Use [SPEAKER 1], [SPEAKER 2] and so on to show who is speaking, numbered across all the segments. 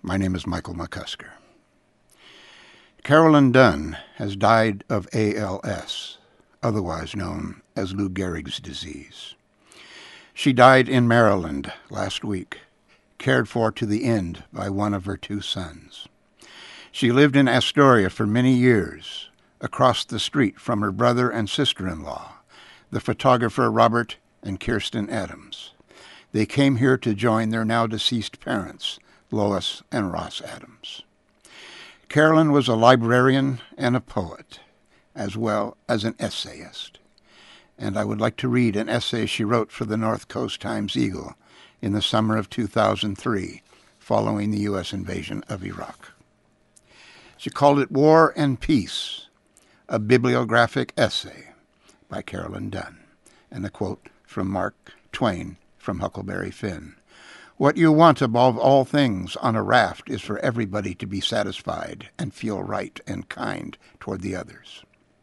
[SPEAKER 1] My name is Michael McCusker. Carolyn Dunn has died of ALS, otherwise known as Lou Gehrig's disease. She died in Maryland last week, cared for to the end by one of her two sons. She lived in Astoria for many years, across the street from her brother and sister-in-law, the photographer Robert and Kirsten Adams. They came here to join their now-deceased parents, Lois and Ross Adams. Carolyn was a librarian and a poet, as well as an essayist. And I would like to read an essay she wrote for the North Coast Times-Eagle in the summer of 2003, following the U.S. invasion of Iraq. She called it War and Peace, a bibliographic essay by Carolyn Dunn, and a quote from Mark Twain from Huckleberry Finn. What you want above all things on a raft is for everybody to be satisfied and feel right and kind toward the others.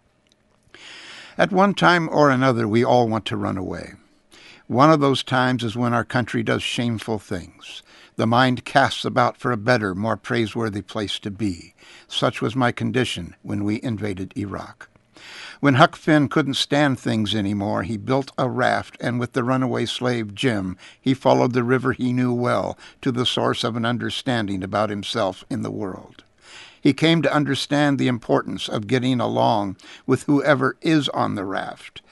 [SPEAKER 1] At one time or another, we all want to run away. One of those times is when our country does shameful things. The mind casts about for a better, more praiseworthy place to be. Such was my condition when we invaded Iraq. When Huck Finn couldn't stand things anymore, he built a raft, and with the runaway slave Jim, he followed the river he knew well to the source of an understanding about himself in the world. He came to understand the importance of getting along with whoever is on the raft,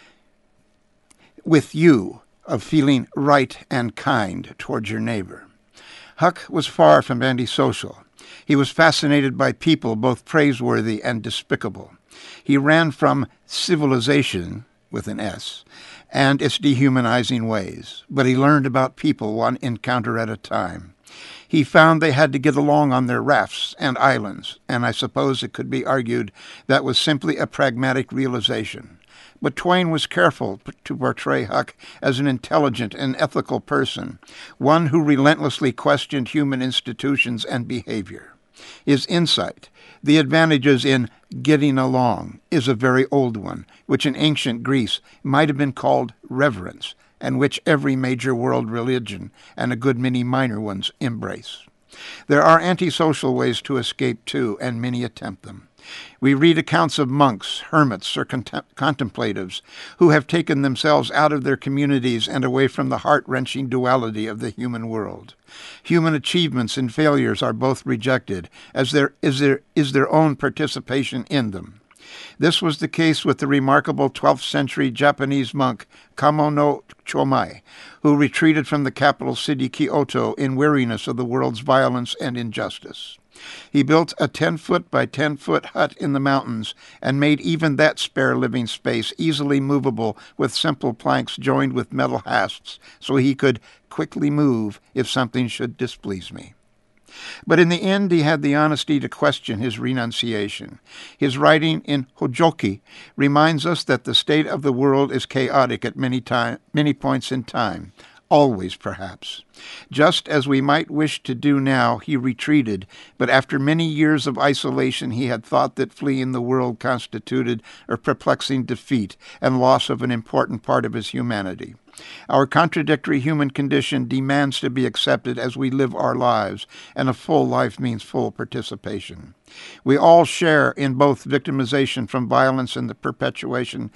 [SPEAKER 1] with you, of feeling right and kind towards your neighbor. Huck was far from antisocial. He was fascinated by people both praiseworthy and despicable. He ran from civilization, with an S, and its dehumanizing ways, but he learned about people one encounter at a time. He found they had to get along on their rafts and islands, and I suppose it could be argued that was simply a pragmatic realization. But Twain was careful to portray Huck as an intelligent and ethical person, one who relentlessly questioned human institutions and behavior. His insight, the advantages in getting along, is a very old one, which in ancient Greece might have been called reverence, and which every major world religion and a good many minor ones embrace. There are antisocial ways to escape too, and many attempt them. We read accounts of monks, hermits, or contemplatives who have taken themselves out of their communities and away from the heart-wrenching duality of the human world. Human achievements and failures are both rejected, as there is their own participation in them. This was the case with the remarkable 12th century Japanese monk Kamo no Chomai, who retreated from the capital city Kyoto in weariness of the world's violence and injustice. He built a 10-foot by 10-foot hut in the mountains and made even that spare living space easily movable with simple planks joined with metal hasps so he could quickly move if something should displease me. But in the end, he had the honesty to question his renunciation. His writing in Hojoki reminds us that the state of the world is chaotic at many points in time. Always, perhaps. Just as we might wish to do now, he retreated, but after many years of isolation he had thought that fleeing the world constituted a perplexing defeat and loss of an important part of his humanity. Our contradictory human condition demands to be accepted as we live our lives, and a full life means full participation. We all share in both victimization from violence and the perpetration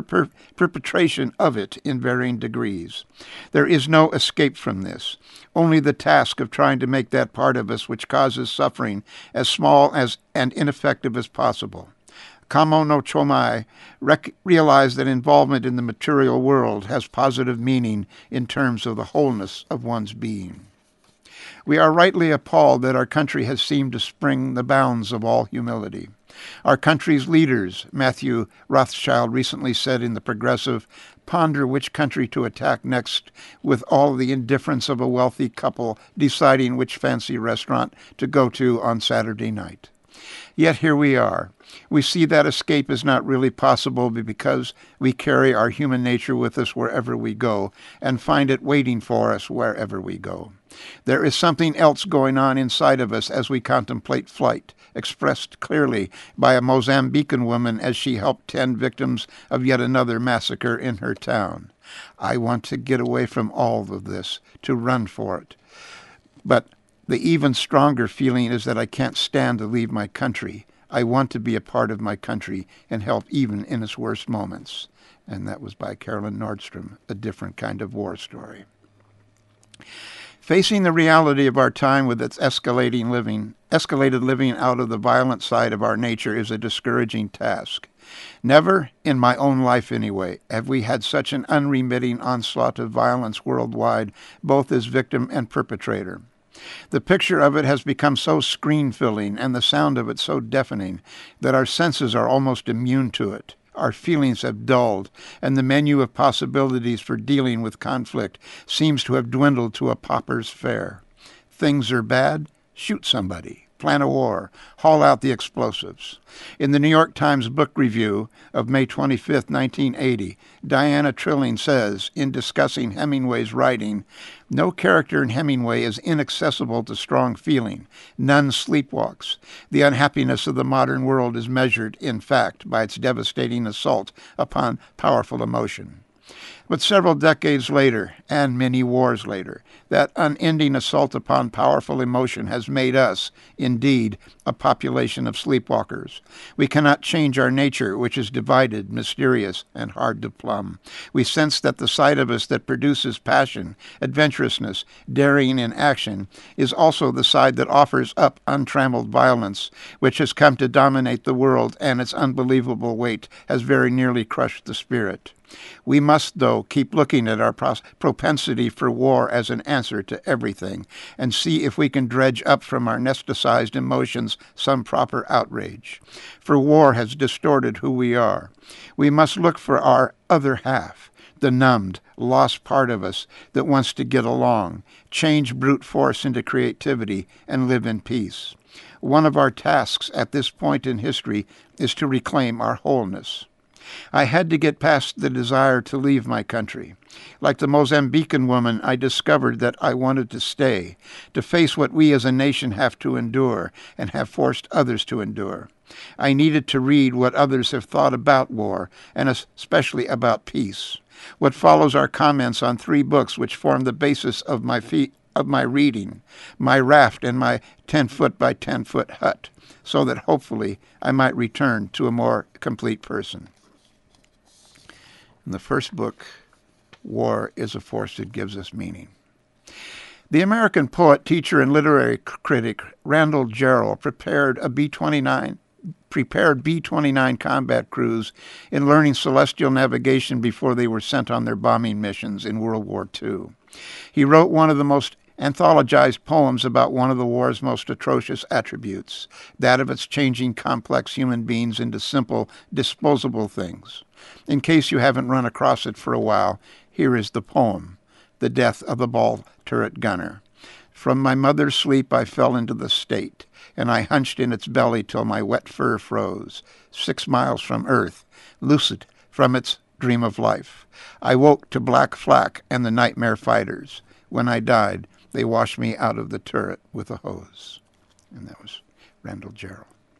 [SPEAKER 1] of it in varying degrees. There is no escape from this, only the task of trying to make that part of us which causes suffering as small and ineffective as possible. Kamo no Chomai realized that involvement in the material world has positive meaning in terms of the wholeness of one's being. We are rightly appalled that our country has seemed to spring the bounds of all humility. Our country's leaders, Matthew Rothschild recently said in The Progressive, ponder which country to attack next with all the indifference of a wealthy couple deciding which fancy restaurant to go to on Saturday night. Yet here we are. We see that escape is not really possible because we carry our human nature with us wherever we go and find it waiting for us wherever we go. There is something else going on inside of us as we contemplate flight, expressed clearly by a Mozambican woman as she helped 10 victims of yet another massacre in her town. I want to get away from all of this, to run for it. But The even stronger feeling is that I can't stand to leave my country. I want to be a part of my country and help even in its worst moments. And that was by Carolyn Nordstrom, A Different Kind of War Story. Facing the reality of our time with its escalated living out of the violent side of our nature is a discouraging task. Never, in my own life anyway, have we had such an unremitting onslaught of violence worldwide, both as victim and perpetrator. The picture of it has become so screen-filling and the sound of it so deafening that our senses are almost immune to it. Our feelings have dulled, and the menu of possibilities for dealing with conflict seems to have dwindled to a pauper's fare. Things are bad? Shoot somebody. Plan a war. Haul out the explosives. In the New York Times Book Review of May 25, 1980, Diana Trilling says, in discussing Hemingway's writing, "No character in Hemingway is inaccessible to strong feeling. None sleepwalks. The unhappiness of the modern world is measured, in fact, by its devastating assault upon powerful emotion." But several decades later, and many wars later, that unending assault upon powerful emotion has made us, indeed, a population of sleepwalkers. We cannot change our nature, which is divided, mysterious, and hard to plumb. We sense that the side of us that produces passion, adventurousness, daring in action, is also the side that offers up untrammeled violence, which has come to dominate the world, and its unbelievable weight has very nearly crushed the spirit. We must, though, keep looking at our propensity for war as an answer to everything, and see if we can dredge up from our nesticized emotions some proper outrage. For war has distorted who we are. We must look for our other half, the numbed, lost part of us that wants to get along, change brute force into creativity, and live in peace. One of our tasks at this point in history is to reclaim our wholeness. I had to get past the desire to leave my country. Like the Mozambican woman, I discovered that I wanted to stay, to face what we as a nation have to endure and have forced others to endure. I needed to read what others have thought about war, and especially about peace. What follows are comments on 3 books which form the basis of my reading, My Raft and my 10-foot by 10-foot hut, so that hopefully I might return to a more complete person. In the first book, War is a Force That Gives Us Meaning. The American poet, teacher, and literary critic Randall Jarrell prepared B-29 combat crews in learning celestial navigation before they were sent on their bombing missions in World War II. He wrote one of the most anthologized poems about one of the war's most atrocious attributes, that of its changing complex human beings into simple, disposable things. In case you haven't run across it for a while, here is the poem, The Death of the Ball Turret Gunner. From my mother's sleep I fell into the state, and I hunched in its belly till my wet fur froze, 6 miles from earth, lucid from its dream of life. I woke to black flak and the nightmare fighters. When I died, they washed me out of the turret with a hose. And that was Randall Jarrell.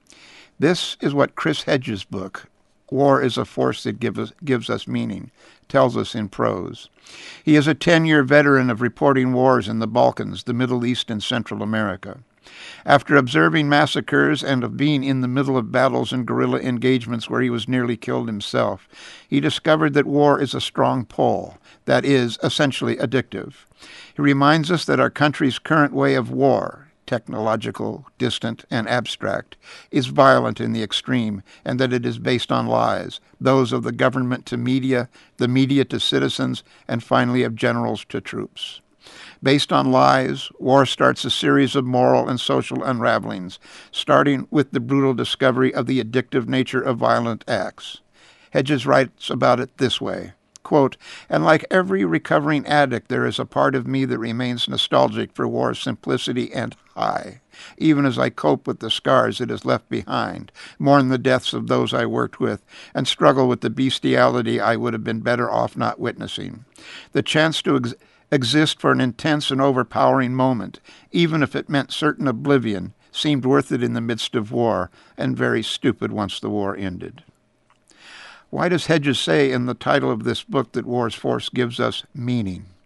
[SPEAKER 1] This is what Chris Hedges' book, War is a Force That Gives Us Meaning, tells us in prose. He is a 10-year veteran of reporting wars in the Balkans, the Middle East, and Central America. After observing massacres and of being in the middle of battles and guerrilla engagements where he was nearly killed himself, he discovered that war is a strong pull, that is, essentially addictive. He reminds us that our country's current way of war, technological, distant, and abstract, is violent in the extreme, and that it is based on lies, those of the government to media, the media to citizens, and finally of generals to troops. Based on lies, war starts a series of moral and social unravelings, starting with the brutal discovery of the addictive nature of violent acts. Hedges writes about it this way, quote, "And like every recovering addict, there is a part of me that remains nostalgic for war's simplicity and high, even as I cope with the scars it has left behind, mourn the deaths of those I worked with, and struggle with the bestiality I would have been better off not witnessing. The chance to exist for an intense and overpowering moment, even if it meant certain oblivion, seemed worth it in the midst of war, and very stupid once the war ended." Why does Hedges say in the title of this book that war's force gives us meaning?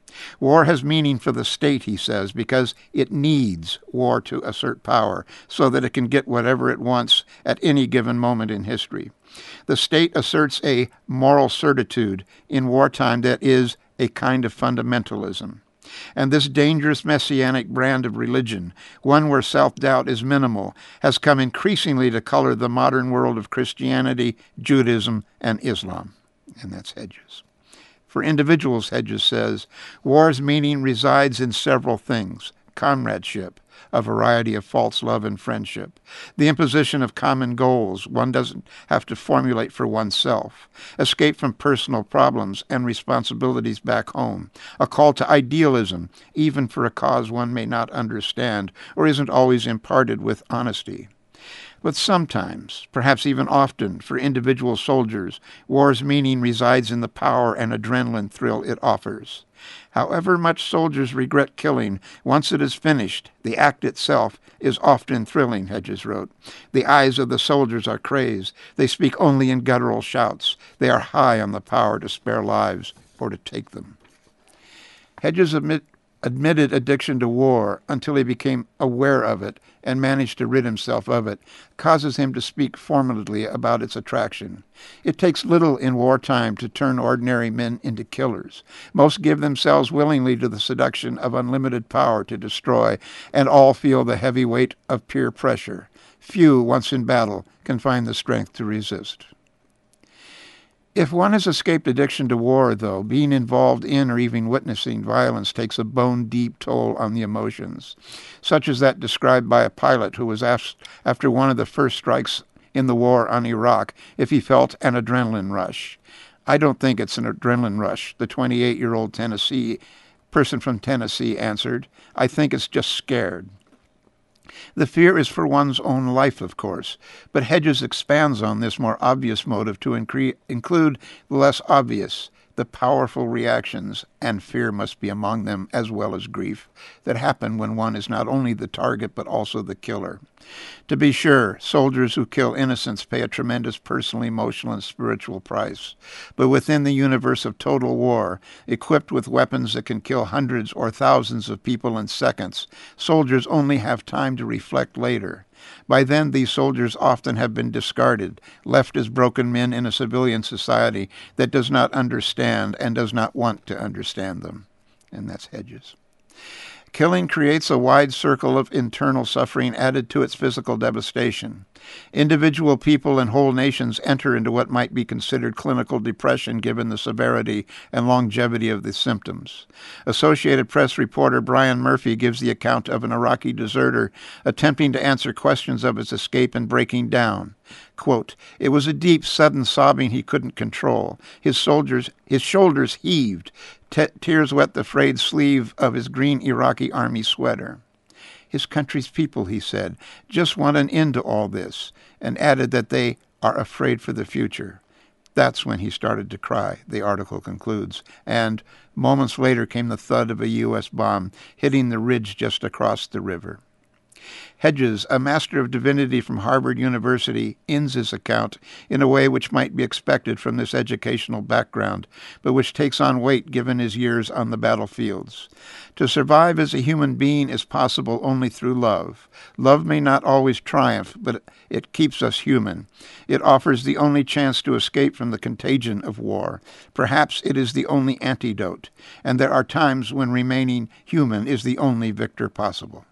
[SPEAKER 1] War has meaning for the state, he says, because it needs war to assert power so that it can get whatever it wants at any given moment in history. The state asserts a moral certitude in wartime that is a kind of fundamentalism. And this dangerous messianic brand of religion, one where self-doubt is minimal, has come increasingly to color the modern world of Christianity, Judaism, and Islam. And that's Hedges. For individuals, Hedges says, war's meaning resides in several things: comradeship, a variety of false love and friendship, the imposition of common goals one doesn't have to formulate for oneself, escape from personal problems and responsibilities back home, a call to idealism, even for a cause one may not understand or isn't always imparted with honesty. But sometimes, perhaps even often, for individual soldiers, war's meaning resides in the power and adrenaline thrill it offers. However much soldiers regret killing, once it is finished, the act itself is often thrilling, Hedges wrote. The eyes of the soldiers are crazed. They speak only in guttural shouts. They are high on the power to spare lives or to take them. Hedges admitted addiction to war until he became aware of it and managed to rid himself of it, causes him to speak formally about its attraction. It takes little in wartime to turn ordinary men into killers. Most give themselves willingly to the seduction of unlimited power to destroy, and all feel the heavy weight of peer pressure. Few, once in battle, can find the strength to resist. If one has escaped addiction to war, though, being involved in or even witnessing violence takes a bone-deep toll on the emotions, such as that described by a pilot who was asked after one of the first strikes in the war on Iraq if he felt an adrenaline rush. "I don't think it's an adrenaline rush," the 28-year-old person from Tennessee answered. "I think it's just scared." The fear is for one's own life, of course, but Hedges expands on this more obvious motive to include the less obvious, the powerful reactions, and fear must be among them as well as grief, that happen when one is not only the target but also the killer. To be sure, soldiers who kill innocents pay a tremendous personal, emotional, and spiritual price. But within the universe of total war, equipped with weapons that can kill hundreds or thousands of people in seconds, soldiers only have time to reflect later. By then, these soldiers often have been discarded, left as broken men in a civilian society that does not understand and does not want to understand them. And that's Hedges. Killing creates a wide circle of internal suffering added to its physical devastation. Individual people and whole nations enter into what might be considered clinical depression given the severity and longevity of the symptoms. Associated Press reporter Brian Murphy gives the account of an Iraqi deserter attempting to answer questions of his escape and breaking down. Quote, "It was a deep, sudden sobbing he couldn't control. His shoulders heaved. Tears wet the frayed sleeve of his green Iraqi army sweater. His country's people, he said, just want an end to all this," and added that they are afraid for the future. That's when he started to cry, the article concludes, and moments later came the thud of a U.S. bomb hitting the ridge just across the river. Hedges, a Master of Divinity from Harvard University, ends his account in a way which might be expected from this educational background, but which takes on weight given his years on the battlefields. To survive as a human being is possible only through love. Love may not always triumph, but it keeps us human. It offers the only chance to escape from the contagion of war. Perhaps it is the only antidote, and there are times when remaining human is the only victory possible.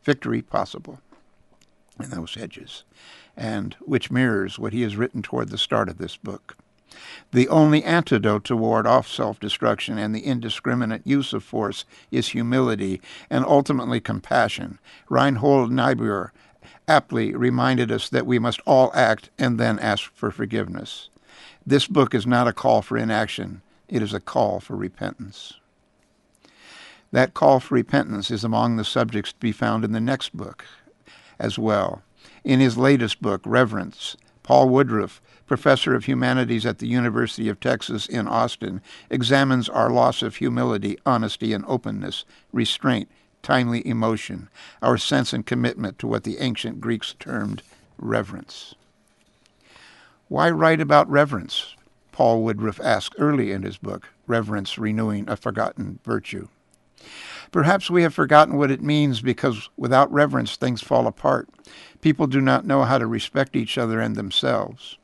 [SPEAKER 1] And that was Hedges, and which mirrors what he has written toward the start of this book. The only antidote to ward off self-destruction and the indiscriminate use of force is humility and ultimately compassion. Reinhold Niebuhr aptly reminded us that we must all act and then ask for forgiveness. This book is not a call for inaction. It is a call for repentance. That call for repentance is among the subjects to be found in the next book as well. In his latest book, Reverence, Paul Woodruff, professor of humanities at the University of Texas in Austin, examines our loss of humility, honesty, and openness, restraint, timely emotion, our sense and commitment to what the ancient Greeks termed reverence. Why write about reverence? Paul Woodruff asked early in his book, Reverence, Renewing a Forgotten Virtue. Perhaps we have forgotten what it means because without reverence things fall apart. People do not know how to respect each other and themselves.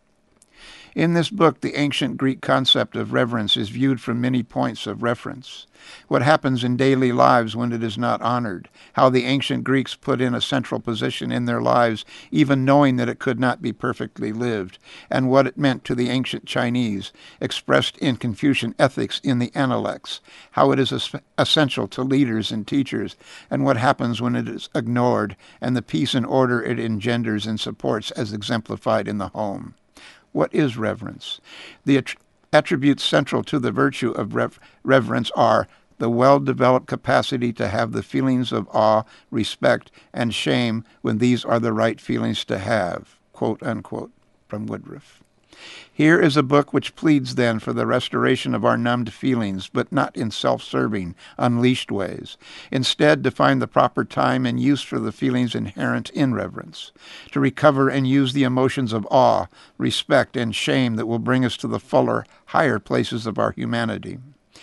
[SPEAKER 1] In this book, the ancient Greek concept of reverence is viewed from many points of reference. What happens in daily lives when it is not honored, how the ancient Greeks put in a central position in their lives, even knowing that it could not be perfectly lived, and what it meant to the ancient Chinese, expressed in Confucian ethics in the Analects, how it is essential to leaders and teachers, and what happens when it is ignored, and the peace and order it engenders and supports as exemplified in the home. What is reverence? The attributes central to the virtue of reverence are the well-developed capacity to have the feelings of awe, respect, and shame when these are the right feelings to have, quote unquote, from Woodruff. Here is a book which pleads then for the restoration of our numbed feelings, but not in self-serving, unleashed ways. Instead, to find the proper time and use for the feelings inherent in reverence, to recover and use the emotions of awe, respect, and shame that will bring us to the fuller, higher places of our humanity.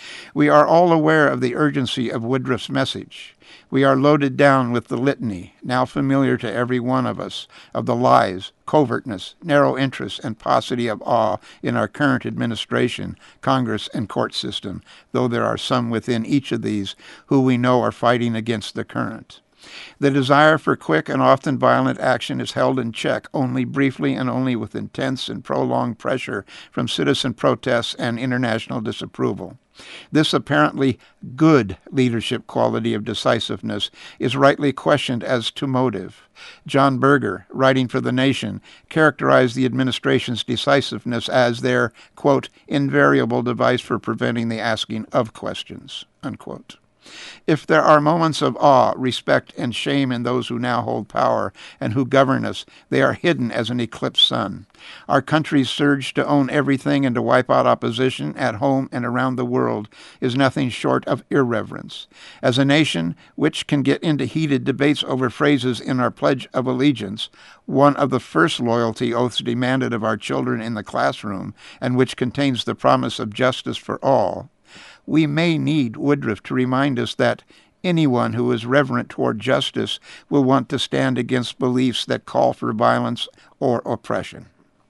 [SPEAKER 1] We are all aware of the urgency of Woodruff's message. We are loaded down with the litany, now familiar to every one of us, of the lies, covertness, narrow interests, and paucity of awe in our current administration, Congress, and court system, though there are some within each of these who we know are fighting against the current. The desire for quick and often violent action is held in check only briefly and only with intense and prolonged pressure from citizen protests and international disapproval. This apparently good leadership quality of decisiveness is rightly questioned as to motive. John Berger, writing for The Nation, characterized the administration's decisiveness as their, quote, invariable device for preventing the asking of questions, unquote. If there are moments of awe, respect, and shame in those who now hold power and who govern us, they are hidden as an eclipsed sun. Our country's surge to own everything and to wipe out opposition at home and around the world is nothing short of irreverence. As a nation which can get into heated debates over phrases in our Pledge of Allegiance, one of the first loyalty oaths demanded of our children in the classroom, and which contains the promise of justice for all, we may need Woodruff to remind us that anyone who is reverent toward justice will want to stand against beliefs that call for violence or oppression.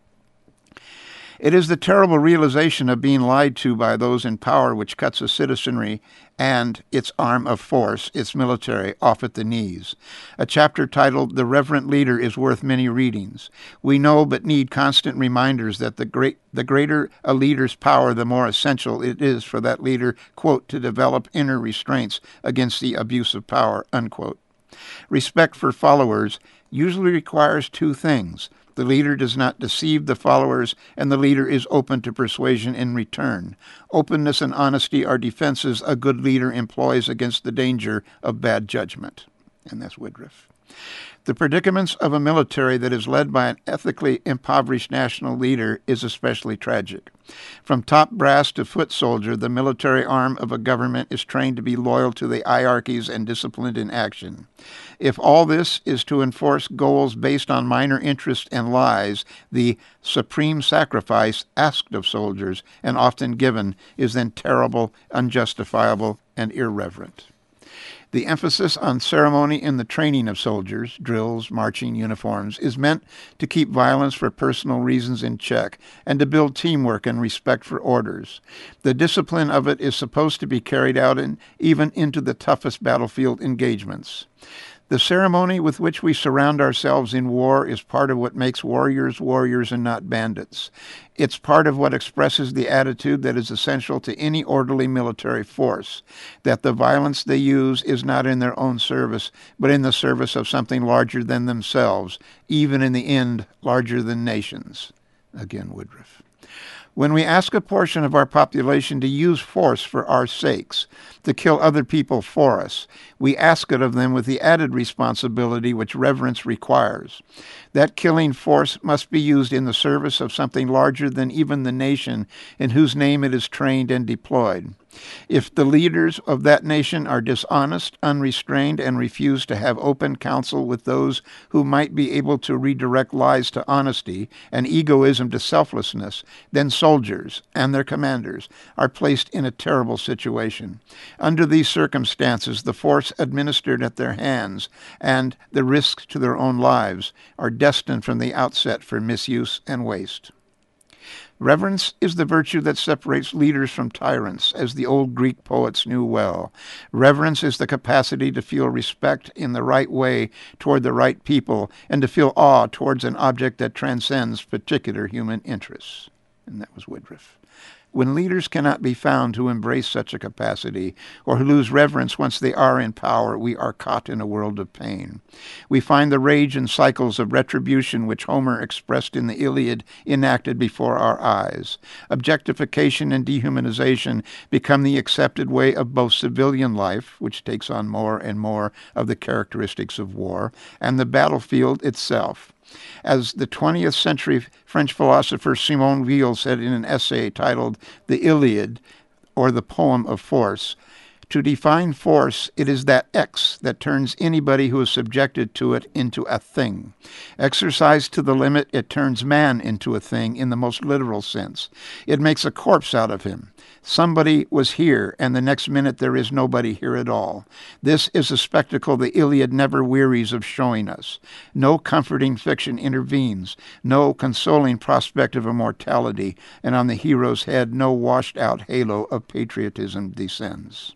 [SPEAKER 1] It is the terrible realization of being lied to by those in power which cuts a citizenry and its arm of force, its military, off at the knees. A chapter titled The Reverent Leader is worth many readings. We know but need constant reminders that the greater a leader's power, the more essential it is for that leader, quote, to develop inner restraints against the abuse of power, unquote. Respect for followers usually requires two things. The leader does not deceive the followers, and the leader is open to persuasion in return. Openness and honesty are defenses a good leader employs against the danger of bad judgment. And that's Woodruff. The predicaments of a military that is led by an ethically impoverished national leader is especially tragic. From top brass to foot soldier, the military arm of a government is trained to be loyal to the hierarchies and disciplined in action. If all this is to enforce goals based on minor interest and lies, the supreme sacrifice asked of soldiers, and often given, is then terrible, unjustifiable, and irreverent. The emphasis on ceremony in the training of soldiers, drills, marching uniforms, is meant to keep violence for personal reasons in check and to build teamwork and respect for orders. The discipline of it is supposed to be carried out even into the toughest battlefield engagements. The ceremony with which we surround ourselves in war is part of what makes warriors warriors and not bandits. It's part of what expresses the attitude that is essential to any orderly military force, that the violence they use is not in their own service, but in the service of something larger than themselves, even in the end larger than nations. Again, Woodruff. When we ask a portion of our population to use force for our sakes, to kill other people for us, we ask it of them with the added responsibility which reverence requires. That killing force must be used in the service of something larger than even the nation in whose name it is trained and deployed. If the leaders of that nation are dishonest, unrestrained, and refuse to have open counsel with those who might be able to redirect lies to honesty and egoism to selflessness, then soldiers and their commanders are placed in a terrible situation. Under these circumstances, the force administered at their hands and the risks to their own lives are destined from the outset for misuse and waste. Reverence is the virtue that separates leaders from tyrants, as the old Greek poets knew well. Reverence is the capacity to feel respect in the right way toward the right people and to feel awe towards an object that transcends particular human interests. And that was Woodruff. When leaders cannot be found who embrace such a capacity, or who lose reverence once they are in power, we are caught in a world of pain. We find the rage and cycles of retribution which Homer expressed in the Iliad enacted before our eyes. Objectification and dehumanization become the accepted way of both civilian life, which takes on more and more of the characteristics of war, and the battlefield itself. As the 20th century French philosopher Simone Weil said in an essay titled The Iliad, or the Poem of Force, to define force, it is that X that turns anybody who is subjected to it into a thing. Exercised to the limit, it turns man into a thing in the most literal sense. It makes a corpse out of him. Somebody was here, and the next minute there is nobody here at all. This is a spectacle the Iliad never wearies of showing us. No comforting fiction intervenes, no consoling prospect of immortality, and on the hero's head no washed-out halo of patriotism descends.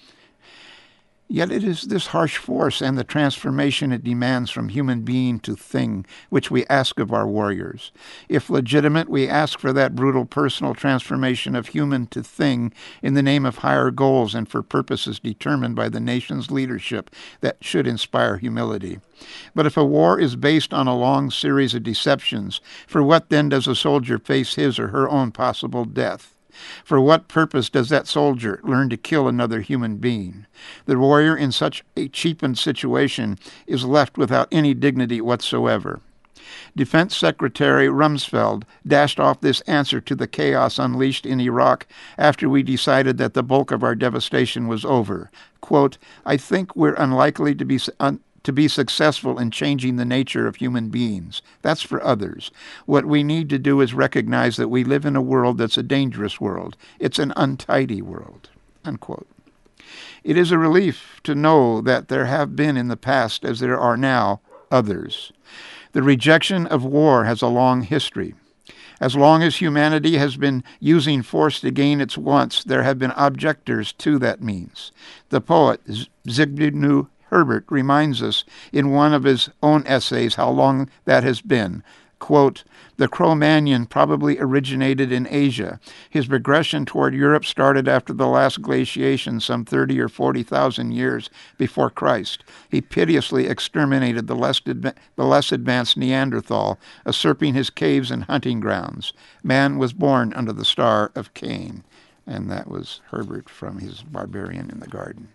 [SPEAKER 1] Yet it is this harsh force and the transformation it demands from human being to thing which we ask of our warriors. If legitimate, we ask for that brutal personal transformation of human to thing in the name of higher goals and for purposes determined by the nation's leadership that should inspire humility. But if a war is based on a long series of deceptions, for what then does a soldier face his or her own possible death? For what purpose does that soldier learn to kill another human being? The warrior in such a cheapened situation is left without any dignity whatsoever. Defense Secretary Rumsfeld dashed off this answer to the chaos unleashed in Iraq after we decided that the bulk of our devastation was over. Quote, I think we're unlikely to be successful in changing the nature of human beings. That's for others. What we need to do is recognize that we live in a world that's a dangerous world. It's an untidy world. Unquote. It is a relief to know that there have been in the past, as there are now, others. The rejection of war has a long history. As long as humanity has been using force to gain its wants, there have been objectors to that means. The poet Zbigniew Herbert reminds us in one of his own essays how long that has been. Quote, the Cro-Magnon probably originated in Asia. His progression toward Europe started after the last glaciation some 30 or 40,000 years before Christ. He pitilessly exterminated the less advanced Neanderthal, usurping his caves and hunting grounds. Man was born under the star of Cain. And that was Herbert from his Barbarian in the Garden.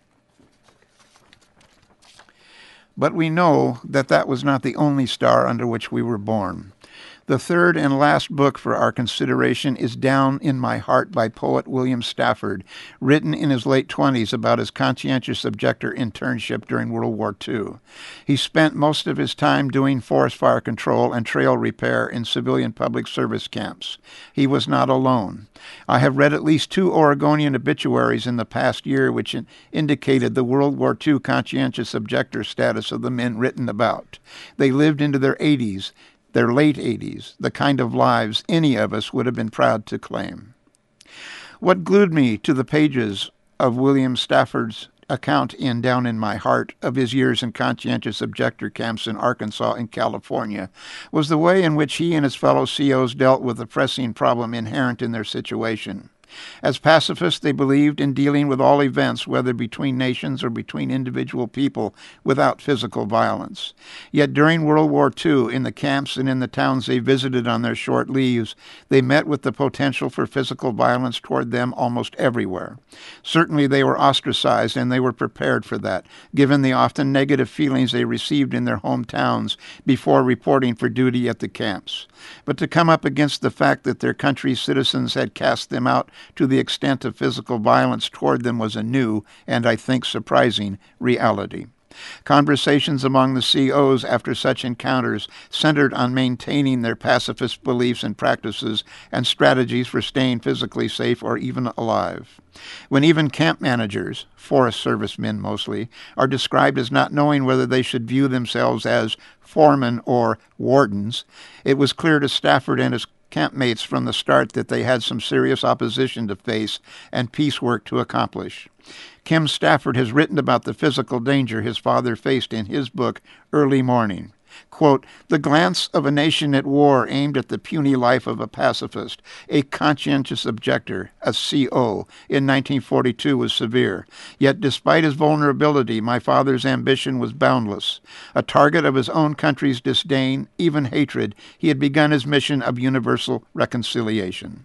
[SPEAKER 1] But we know that that was not the only star under which we were born. The third and last book for our consideration is Down in My Heart by poet William Stafford, written in his late 20s about his conscientious objector internship during World War II. He spent most of his time doing forest fire control and trail repair in civilian public service camps. He was not alone. I have read at least 2 Oregonian obituaries in the past year which indicated the World War II conscientious objector status of the men written about. They lived into their 80s, their late 80s, the kind of lives any of us would have been proud to claim. What glued me to the pages of William Stafford's account in Down in My Heart of his years in conscientious objector camps in Arkansas and California was the way in which he and his fellow COs dealt with the pressing problem inherent in their situation. As pacifists, they believed in dealing with all events, whether between nations or between individual people, without physical violence. Yet during World War II, in the camps and in the towns they visited on their short leaves, they met with the potential for physical violence toward them almost everywhere. Certainly they were ostracized, and they were prepared for that, given the often negative feelings they received in their hometowns before reporting for duty at the camps. But to come up against the fact that their country's citizens had cast them out to the extent of physical violence toward them was a new, and I think surprising, reality. Conversations among the COs after such encounters centered on maintaining their pacifist beliefs and practices and strategies for staying physically safe or even alive. When even camp managers, Forest Service men mostly, are described as not knowing whether they should view themselves as foremen or wardens, it was clear to Stafford and his campmates from the start that they had some serious opposition to face and piecework to accomplish. Kim Stafford has written about the physical danger his father faced in his book, Early Morning. Quote, "The glance of a nation at war aimed at the puny life of a pacifist, a conscientious objector, a CO, in 1942 was severe. Yet despite his vulnerability, my father's ambition was boundless. A target of his own country's disdain, even hatred, he had begun his mission of universal reconciliation."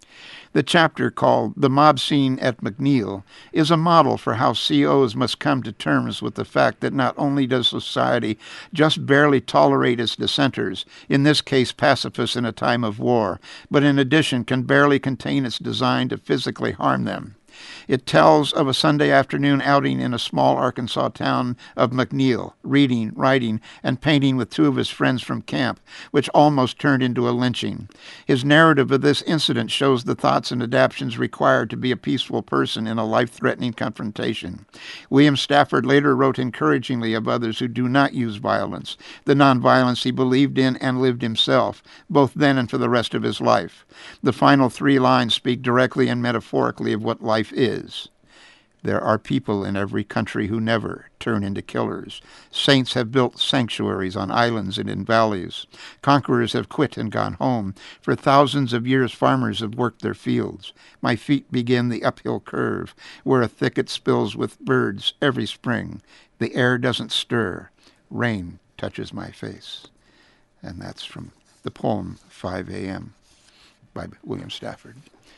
[SPEAKER 1] The chapter called The Mob Scene at McNeil is a model for how COs must come to terms with the fact that not only does society just barely tolerate its dissenters, in this case pacifists in a time of war, but in addition can barely contain its design to physically harm them. It tells of a Sunday afternoon outing in a small Arkansas town of McNeil, reading, writing, and painting with two of his friends from camp, which almost turned into a lynching. His narrative of this incident shows the thoughts and adaptations required to be a peaceful person in a life-threatening confrontation. William Stafford later wrote encouragingly of others who do not use violence, the nonviolence he believed in and lived himself, both then and for the rest of his life. The final 3 lines speak directly and metaphorically of what life is. There are people in every country who never turn into killers. Saints have built sanctuaries on islands and in valleys. Conquerors have quit and gone home. For thousands of years farmers have worked their fields. My feet begin the uphill curve, where a thicket spills with birds every spring. The air doesn't stir. Rain touches my face. And that's from the poem 5 a.m. by William Stafford.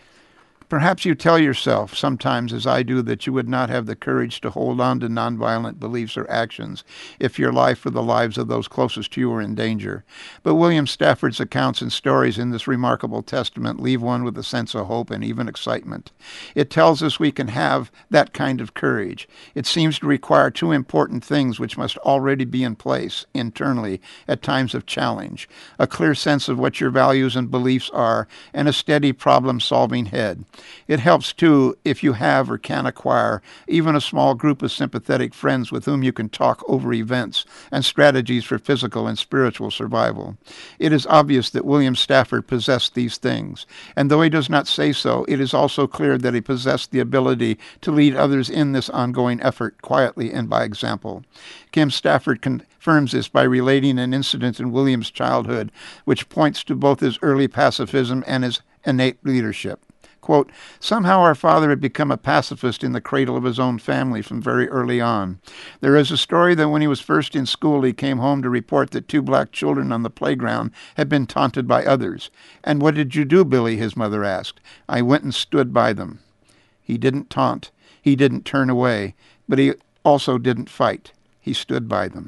[SPEAKER 1] Perhaps you tell yourself sometimes, as I do, that you would not have the courage to hold on to nonviolent beliefs or actions if your life or the lives of those closest to you were in danger. But William Stafford's accounts and stories in this remarkable testament leave one with a sense of hope and even excitement. It tells us we can have that kind of courage. It seems to require 2 important things which must already be in place internally at times of challenge: a clear sense of what your values and beliefs are, and a steady problem-solving head. It helps, too, if you have or can acquire even a small group of sympathetic friends with whom you can talk over events and strategies for physical and spiritual survival. It is obvious that William Stafford possessed these things, and though he does not say so, it is also clear that he possessed the ability to lead others in this ongoing effort quietly and by example. Kim Stafford confirms this by relating an incident in William's childhood which points to both his early pacifism and his innate leadership. Quote, "Somehow our father had become a pacifist in the cradle of his own family from very early on. There is a story that when he was first in school, he came home to report that 2 black children on the playground had been taunted by others. 'And what did you do, Billy?' his mother asked. 'I went and stood by them.' He didn't taunt. He didn't turn away. But he also didn't fight. He stood by them."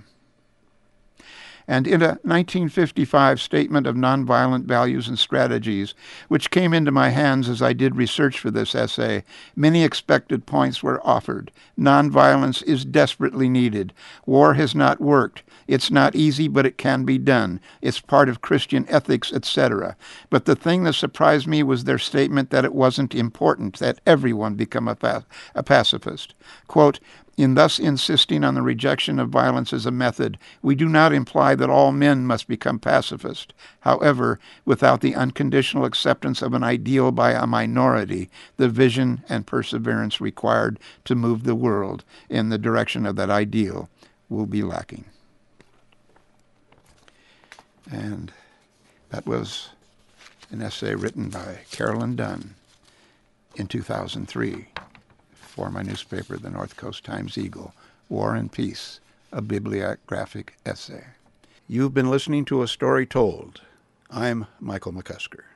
[SPEAKER 1] And in a 1955 Statement of Nonviolent Values and Strategies, which came into my hands as I did research for this essay, many expected points were offered. Nonviolence is desperately needed. War has not worked. It's not easy, but it can be done. It's part of Christian ethics, etc. But the thing that surprised me was their statement that it wasn't important that everyone become a pacifist. Quote, "In thus insisting on the rejection of violence as a method, we do not imply that all men must become pacifists. However, without the unconditional acceptance of an ideal by a minority, the vision and perseverance required to move the world in the direction of that ideal will be lacking." And that was an essay written by Carolyn Dunn in 2003. For my newspaper, the North Coast Times-Eagle, War and Peace, a bibliographic essay. You've been listening to A Story Told. I'm Michael McCusker.